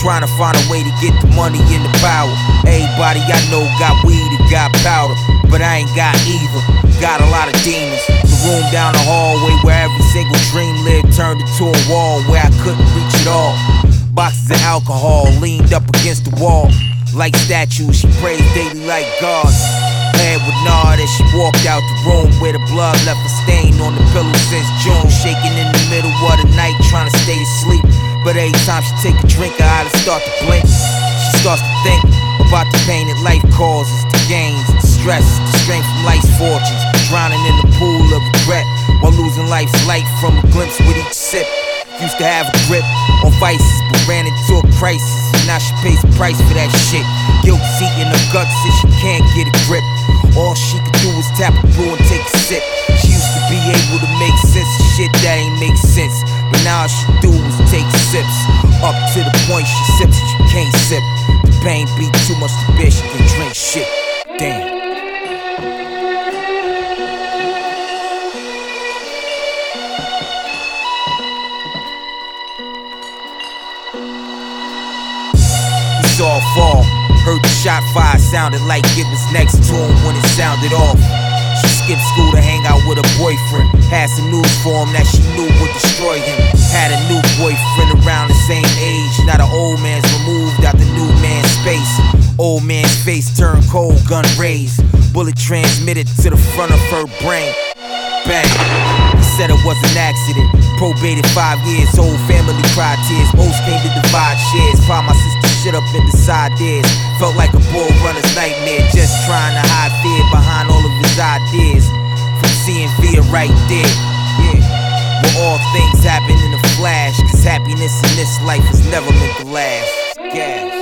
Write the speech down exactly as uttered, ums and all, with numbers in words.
trying to find a way to get the money and the power. Everybody I know got weed and got powder, but I ain't got either. Got a lot of demons. The room down the hallway where every single dream lived turned into a wall where I couldn't reach it all. Boxes of alcohol leaned up against the wall. Like statues, she prays daily like gods. Head would nod as she walked out the room where the blood left a stain on the pillow since June. Shaking in the middle of the night trying to stay asleep, but every time she take a drink her eyes start to blink. She starts to think about the pain that life causes, the gains, the stress, the strength from life's fortunes, drowning in the pool of regret while losing life's light from a glimpse with each sip. Used to have a grip on vices, but ran into a crisis, and now she pays the price for that shit. Guilt eating her guts and she can't get a grip. All she could do is tap a brew and take a sip. She used to be able to make sense of shit that ain't make sense, but now all she do is take sips, up to the point she sips and she can't sip. The pain be too much to bear, she can drink shit. Damn. Saw her fall, heard the shot fire, sounded like it was next to him when it sounded off. She skipped school to hang out with her boyfriend, had some news for him that she knew would destroy him. Had a new boyfriend around the same age, now the old man's removed out the new man's space. Old man's face turned cold, gun raised, bullet transmitted to the front of her brain. Bang. He said it was an accident, probated five years, whole family cried tears. Most came to divide shares, piled my sister shit up in the side ears. Felt like a bull runner's nightmare, just trying to hide fear behind all of his ideas. From seeing fear right there, yeah. Where all things happen in a flash, cause happiness in this life is never meant to last. Yeah.